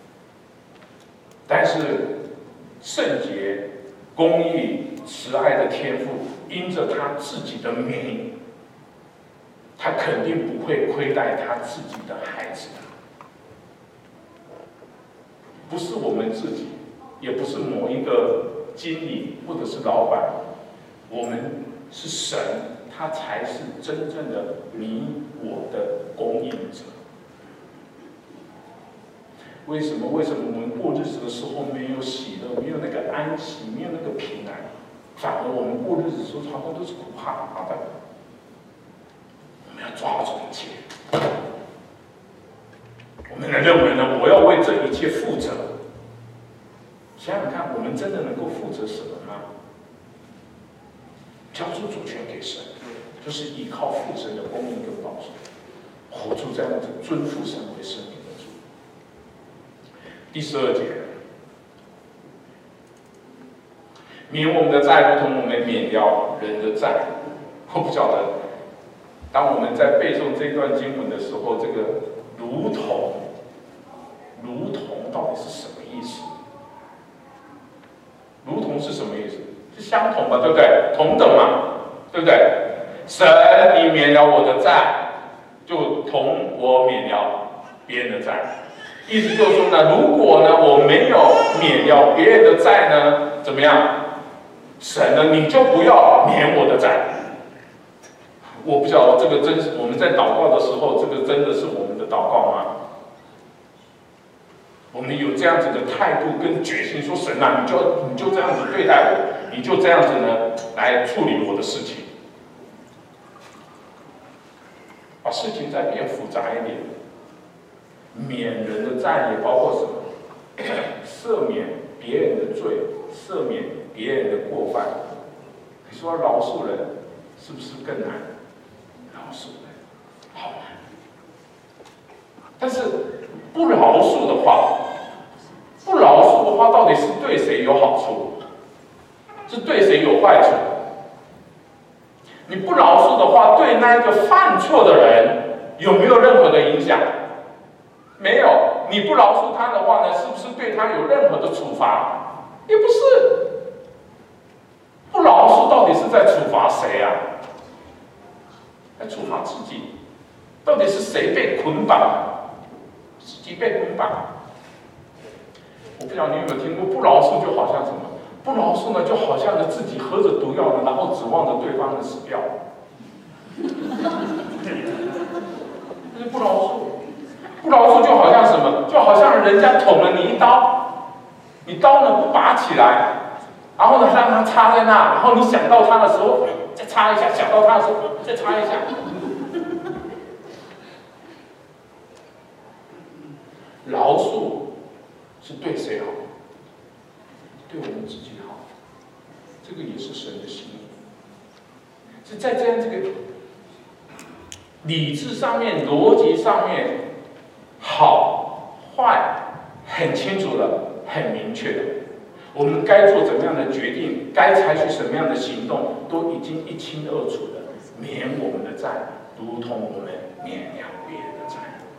但是圣洁、公义、慈爱的天父，因着他自己的名，他肯定不会亏待他自己的孩子。不是我们自己，也不是某一个经理或者是老板，我们是神，他才是真正的你我的供应者。为什么？为什么我们过日子的时候没有喜乐，没有那个安息，没有那个平安，反而我们过日子的时候常常都是苦哈哈的？我们要抓住一切，我们认为呢，我要为这一切负责。想想看，我们真的能够负责什么吗？交出主权给神，就是依靠父神的公义跟保守，活出这样子尊父神为生命的主。第十二节，免我们的债，如同我们免了人的债。我不晓得，当我们在背诵这段经文的时候，这个如同，如同到底是什么意思？如同是什么意思？是相同嘛，对不对？同等嘛，对不对？神，你免了我的债，就同我免了别人的债。意思就是说呢，如果呢我没有免了别人的债呢，怎么样？神呢，你就不要免我的债。我不晓得这个真是我们在祷告的时候，这个真的是我们的祷告吗？我们有这样子的态度跟决心，说神啊，你就你就这样子对待我，你就这样子呢来处理我的事情，把事情再变复杂一点。免人的债也包括什么？赦免别人的罪，赦免别人的过犯。你说饶恕人是不是更难？饶恕人好难。但是不饶恕的话，不饶恕的话，到底是对谁有好处？是对谁有坏处？你不饶恕的话，对那一个犯错的人有没有任何的影响？没有。你不饶恕他的话呢，是不是对他有任何的处罚？也不是。不饶恕到底是在处罚谁啊？在处罚自己。到底是谁被捆绑？自己被捆绑。我不知道你有没有听过，不饶恕就好像什么？不饶恕呢，就好像呢自己喝着毒药呢，然后指望着对方的死掉。这是不饶恕。不饶恕就好像什么？就好像人家捅了你一刀，你刀呢不拔起来，然后呢让它插在那，然后你想到它的时候再插一下，想到它的时候再插一下。饶恕是对谁好？对我们自己好。 这个也是神的心意。是在这样这个理智上面、逻辑上面，好坏很清楚的、很明确的。我们该做怎么样的决定，该采取什么样的行动，都已经一清二楚的，免我们的债，如同我们免了别人的债。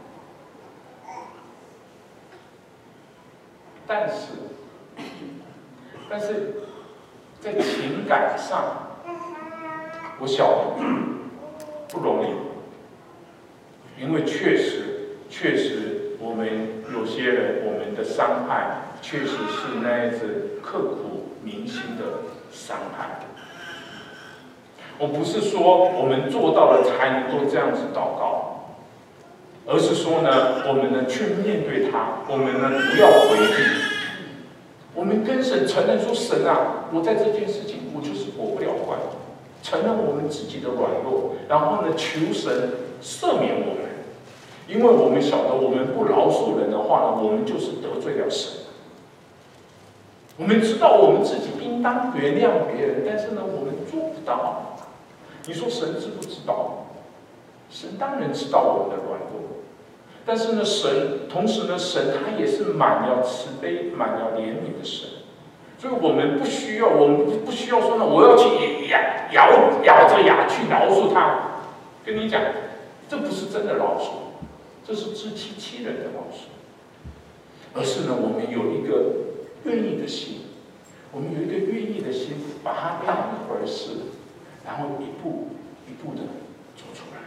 但是，但是在情感上，我晓得不容易，因为确实，确实我们有些人，我们的伤害确实是那样子刻骨铭心的伤害。我不是说我们做到了才能够这样子祷告，而是说呢，我们呢去面对它，我们呢不要回避。我们跟神承认说：“神啊，我在这件事情我就是过不了关。”承认我们自己的软弱，然后呢，求神赦免我们，因为我们晓得，我们不饶恕人的话呢，我们就是得罪了神。我们知道我们自己应当原谅别人，但是呢，我们做不到。你说神知不知道？神当然知道我们的软弱，但是呢，神同时呢，神他也是满了慈悲、满了怜悯的神。所以我们不需要，我们不需要说呢，我要去咬咬咬着牙去饶恕他。跟你讲，这不是真的饶恕，这是自欺欺人的饶恕。而是呢，我们有一个愿意的心，我们有一个愿意的心，把它当一回事，然后一步一步的做出来。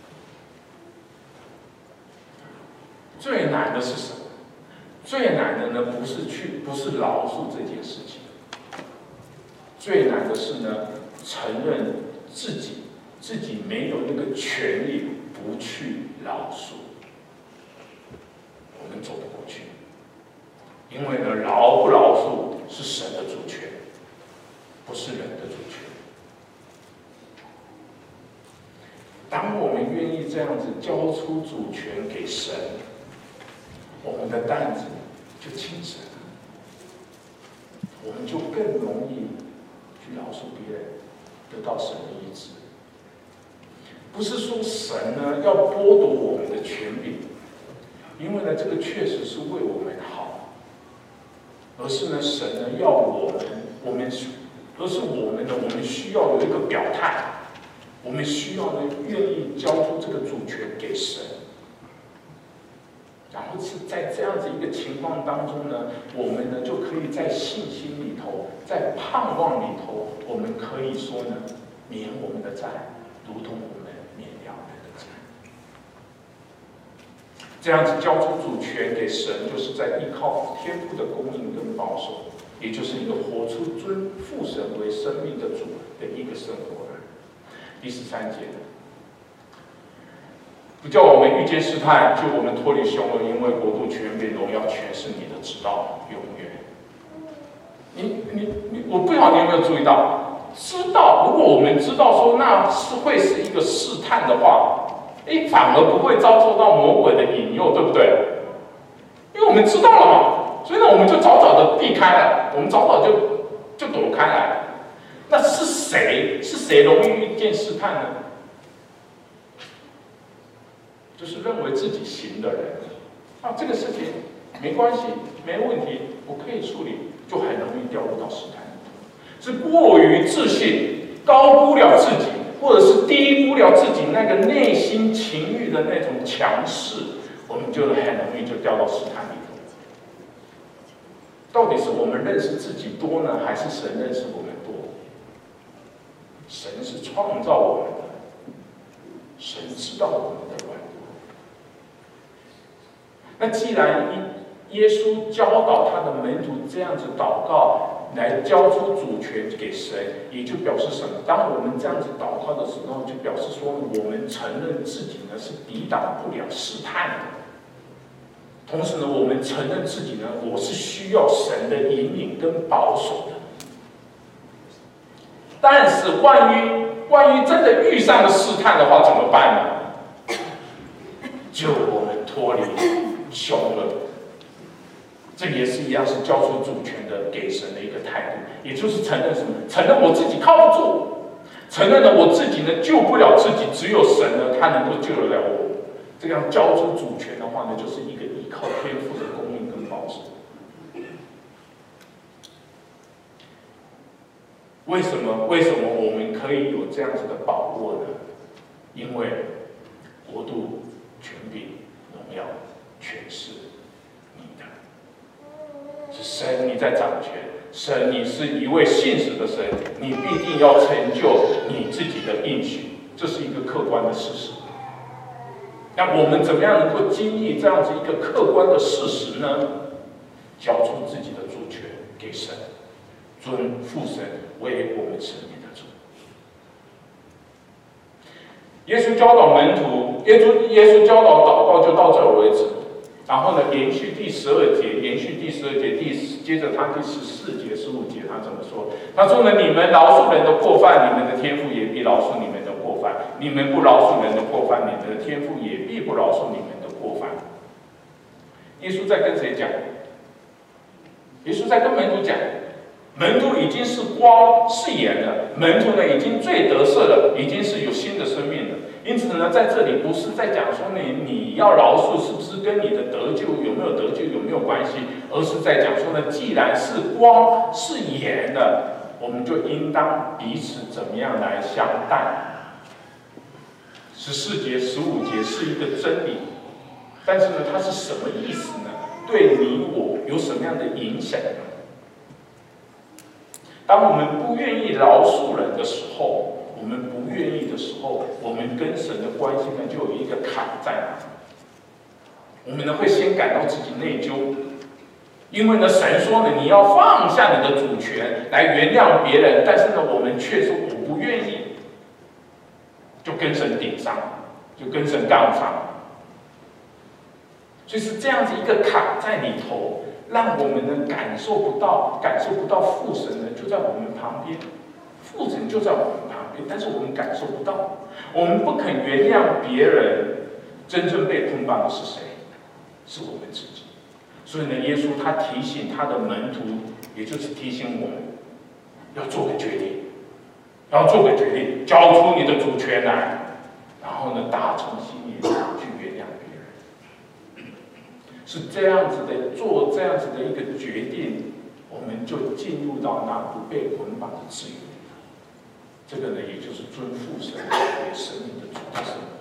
最难的是什么？最难的呢，不是去，不是饶恕这件事情。最难的是呢，承认自己自己没有那个权利不去饶恕。我们走得过去，因为呢，饶不饶恕是神的主权，不是人的主权。当我们愿意这样子交出主权给神，我们的担子就轻省了，我们就更容易去饶恕别人，得到神的医治。不是说神呢要剥夺我们的权柄，因为呢这个确实是为我们好，而是呢神呢要我们，我们而是我们呢我们需要有一个表态，我们需要呢愿意交出这个主权给神。然后是在这样子一个情况当中呢，我们呢就可以在信心里头，在盼望里头，我们可以说呢，免我们的债，如同我们免了人的债。这样子交出主权给神，就是在依靠天父的供应跟保守，也就是一个活出尊父神为生命的主的一个生活。第十三节。不叫我们遇见试探，就我们脱离凶恶，因为国度、权柄、荣耀全是你的，直到永远。你你你，我不晓得你有没有注意到，知道如果我们知道说那是会是一个试探的话，哎，反而不会遭受到魔鬼的引诱，对不对？因为我们知道了嘛，所以呢，我们就早早的避开了，我们早早就就躲开来了。那是谁？是谁容易遇见试探呢？就是认为自己行的人，啊，这个事情没关系，没问题，我可以处理，就很容易掉入到试探里头。是过于自信，高估了自己，或者是低估了自己那个内心情欲的那种强势，我们就很容易就掉到试探里头。到底是我们认识自己多呢，还是神认识我们多？神是创造我们的，神知道我们的软弱。那既然耶稣教导他的门徒这样子祷告，来交出主权给神，也就表示什么？当我们这样子祷告的时候，就表示说我们承认自己呢是抵挡不了试探的。同时呢，我们承认自己呢，我是需要神的引领跟保守的。但是万一万一真的遇上了试探的话，怎么办呢？就我们脱离凶恶， 这也是一样，是交出主权的给神的一个态度，也就是承认什么？承认我自己靠不住，承认了我自己呢救不了自己，只有神呢他能够救得了我。这样交出主权的话呢，就是一个依靠天父的供应跟保守。为什么？为什么我们可以有这样子的把握呢？因为国度、权柄、荣耀、全是你的，是神你在掌权。神，你是一位信实的神，你必定要成就你自己的应许，这是一个客观的事实。那我们怎么样能够经历这样子一个客观的事实呢？交出自己的主权给神，尊父神为我们生命的主。耶稣教导门徒，耶稣耶稣教导祷告就到这儿为止。然后呢，延续第十二节，延续第十二节，第接着他第十四节、十五节，他怎么说？他说呢，你们饶恕人的过犯，你们的天父也必饶恕你们的过犯；你们不饶恕人的过犯，你们的天父也必不饶恕你们的过犯。耶稣在跟谁讲？耶稣在跟门徒讲，门徒已经是光是盐了，门徒呢已经最得赦了，已经是有新的生命了。因此呢，在这里不是在讲说你你要饶恕是不是跟你的得救有没有得救有没有关系，而是在讲说呢，既然是光是盐的，我们就应当彼此怎么样来相待。十四节、十五节是一个真理，但是呢，它是什么意思呢？对你我有什么样的影响呢？当我们不愿意饶恕人的时候，我们不愿意的时候，我们跟神的关系呢就有一个坎在哪？我们呢会先感到自己内疚，因为呢神说呢你要放下你的主权来原谅别人，但是呢我们却说我不愿意，就跟神顶上，就跟神杠上。所以是这样子一个坎在里头，让我们呢感受不到，感受不到父神呢就在我们旁边。父神就在我们旁边，但是我们感受不到，我们不肯原谅别人，真正被捆绑的是谁？是我们自己。所以呢，耶稣他提醒他的门徒，也就是提醒我们，要做个决定，要做个决定，交出你的主权来，然后呢，打从心里去原谅别人。是这样子的，做这样子的一个决定，我们就进入到那不被捆绑的自由。这个呢，也就是尊父神为生命的主的生活。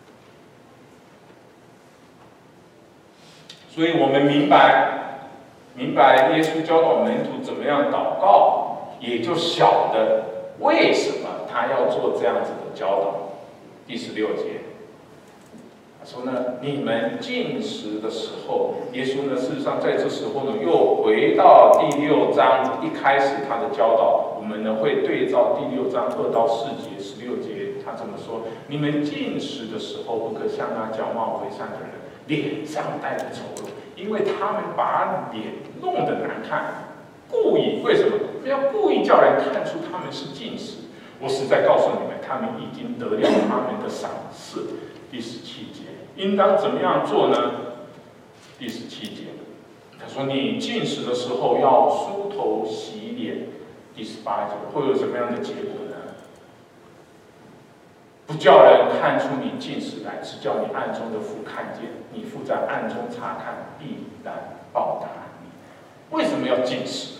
所以我们明白，明白耶稣教导门徒怎么样祷告，也就晓得为什么他要做这样子的教导。第十六节，他说呢，你们进食的时候，耶稣呢，事实上在这时候呢，又回到第六章一开始他的教导。我们呢会对照第六章二到四节、十六节，他怎么说？你们进食的时候，不可像那假冒为善的人，脸上带着丑陋，因为他们把脸弄得难看，故意为什么？要故意叫人看出他们是进食。我实在告诉你们，他们已经得了他们的赏赐。第十七节，应当怎么样做呢？第十七节，他说：你进食的时候要梳头洗脸。第十八节会有什么样的结果呢？不叫人看出你进食来，是叫你暗中的父看见，你父在暗中查看，必然报答你。为什么要进食？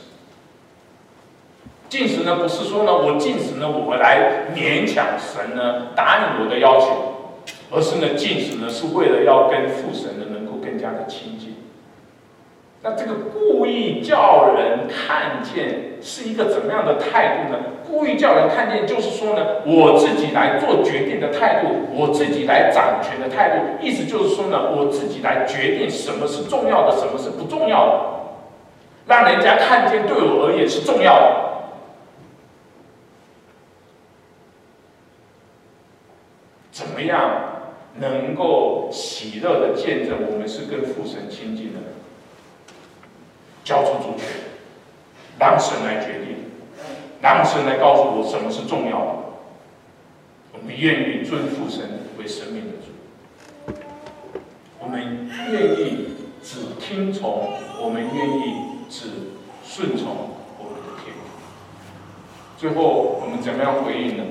进食呢，不是说呢，我进食呢，我来勉强神呢答应我的要求，而是呢，进食呢是为了要跟父神呢能够更加的亲近。那这个故意叫人看见是一个怎么样的态度呢？故意叫人看见，就是说呢，我自己来做决定的态度，我自己来掌权的态度，意思就是说呢，我自己来决定什么是重要的，什么是不重要的，让人家看见对我而言是重要的。怎么样能够喜乐的见证我们是跟父神亲近的？交出主权，让神来决定，让神来告诉我什么是重要的。我们愿意尊父神为生命的主，我们愿意只听从，我们愿意只顺从我们的天父。最后，我们怎么样回应呢？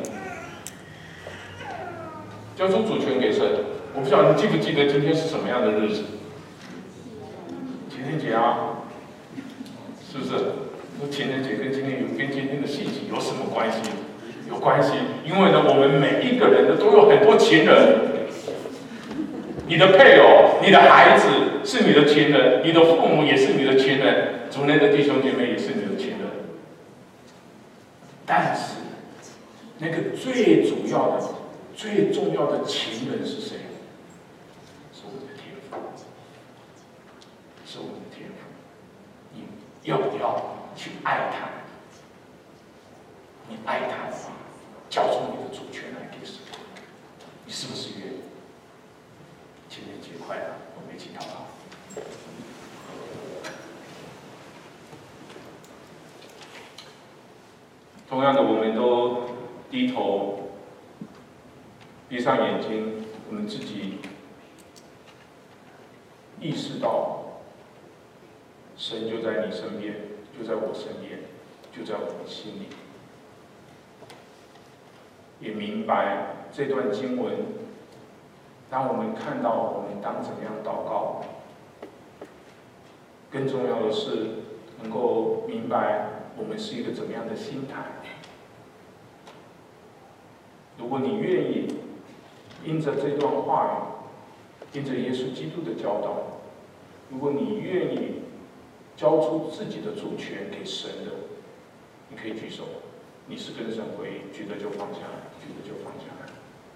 交出主权给神。我不晓得你记不记得今天是什么样的日子？情人节啊，是不是？说情人节跟今天有跟今天的信息有什么关系？有关系，因为呢，我们每一个人呢都有很多情人。你的配偶、你的孩子是你的情人，你的父母也是你的情人，族内的弟兄姐妹也是你的情人。但是，那个最主要的、最重要的情人是谁？是我们的天父，是我们的天父。你要不要去爱他？你爱他的话，交出你的主权来给神，你是不是愿意？情人节快乐，我们一起祷告。同样的，我们都低头，闭上眼睛，我们自己意识到，神就在你身边，就在我身边，就在我们心里。也明白这段经文，当我们看到我们当怎么样祷告，更重要的是能够明白我们是一个怎么样的心态。如果你愿意因着这段话语，因着耶稣基督的教导，如果你愿意交出自己的主权给神的，你可以举手。你是跟神回应，举的就放下来，举的就放下来。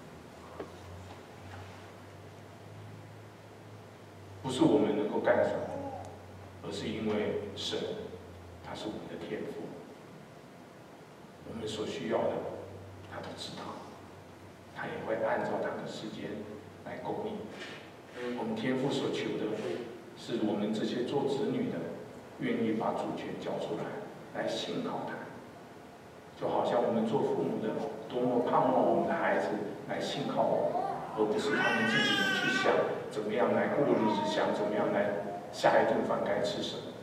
不是我们能够干什么，而是因为神，他是我们的天父，我们所需要的，他都知道，他也会按照他的时间来供应。我们天父所求的，是我们这些做子女的，愿意把主权交出来，来信靠他。就好像我们做父母的，多么盼望我们的孩子来信靠我们，而不是他们自己去想怎么样来过日子，想怎么样来下一顿饭该吃什么。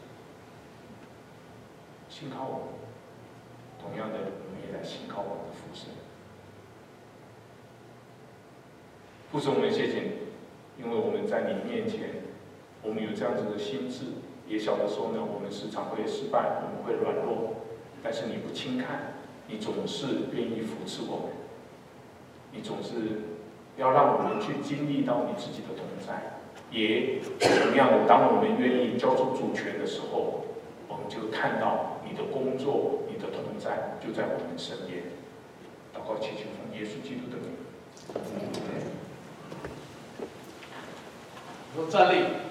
信靠我们，同样的，我们也来信靠我们的父神。父神，我们谢谢你，因为我们在你面前，我们有这样子的心智，也晓得说呢，我们时常会失败，我们会软弱，但是你不轻看。你总是愿意扶持我们，你总是要让我们去经历到你自己的同在，也同样的，当我们愿意交出主权的时候，我们就看到你的工作、你的同在就在我们身边。祷告祈求奉耶稣基督的名。 都站立。